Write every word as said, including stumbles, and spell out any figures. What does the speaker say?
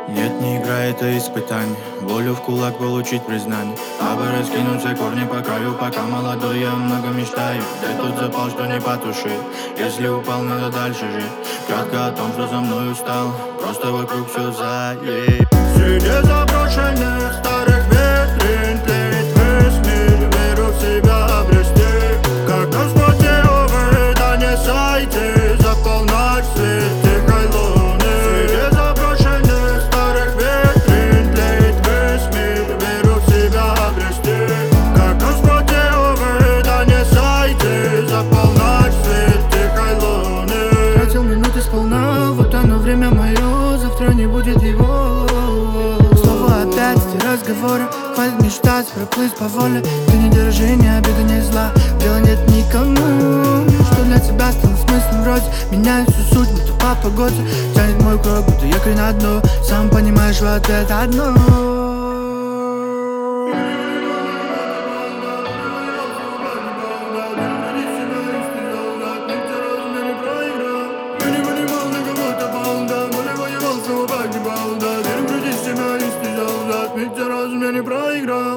Нет, не игра, это испытание. Волю в кулак получить признание. А бы раскинуться корни по краю. Пока молодой, я много мечтаю. Дай тот запал, что не потушит. Если упал, надо дальше жить. Кратко о том, что за мной устал. Просто вокруг все заеб. Среди заброшенных старых витрин тлеет весь мир. Веру в себя обрести. Как на споте увидание сайте. Заполнять свет тихой луны. Среди заброшенных старых витрин тлеет весь мир. Веру в себя обрести. Как на споте увидание сайте. Заполнать свет тихой луны. Тратил минуты сполна, вот оно время мое. Завтра не будет его. Снова опять эти разговоры. Хватит мечтать, проплыть по воле. Ты не держи ни обиды, ни зла. Дела нет никому. Что для тебя стало смыслом вроде. Меняет всю суть, будто по погоде. Тянет мой круг, будто якорь на дно. Сам понимаешь, вот это одно. Разум я не проиграл.